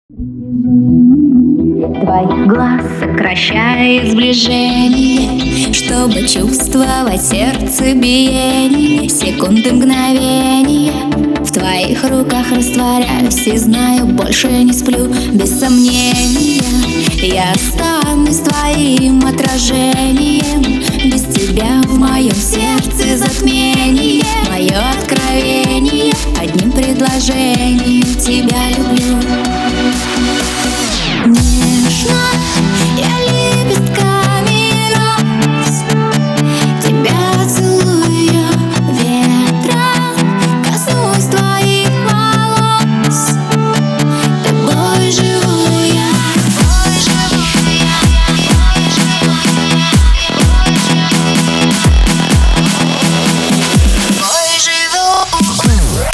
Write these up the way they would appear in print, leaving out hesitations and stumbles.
Твоих глаз сокращает сближение, чтобы чувствовать сердце биение. Секунды, мгновения в твоих руках растворяюсь и знаю, больше не сплю. Без сомнения я останусь твоим отражением. Без тебя в моем сердце затмение. Мое откровение одним предложением: тебя люблю. Нежно я лепестками роз тебя целую, ветром коснусь твоих волос. Тобой живу я, тобой живу я, тобой живу я, тобой живу.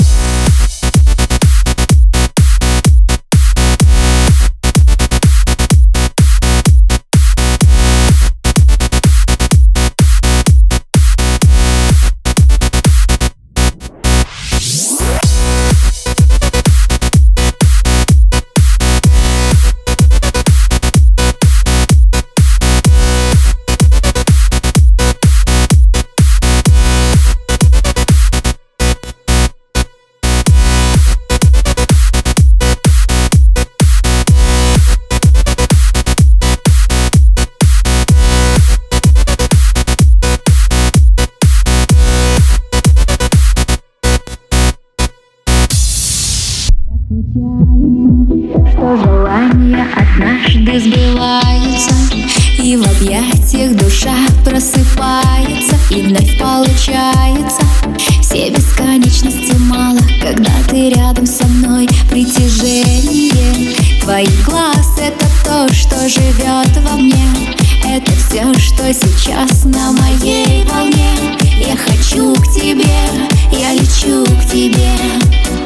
Что желания однажды сбываются, и в объятиях душа просыпается, и вновь получается. Все бесконечности мало, когда ты рядом со мной. Притяжение твоих глаз — это то, что живет во мне. Это все, что сейчас на моей волне. Я хочу к тебе, я лечу к тебе.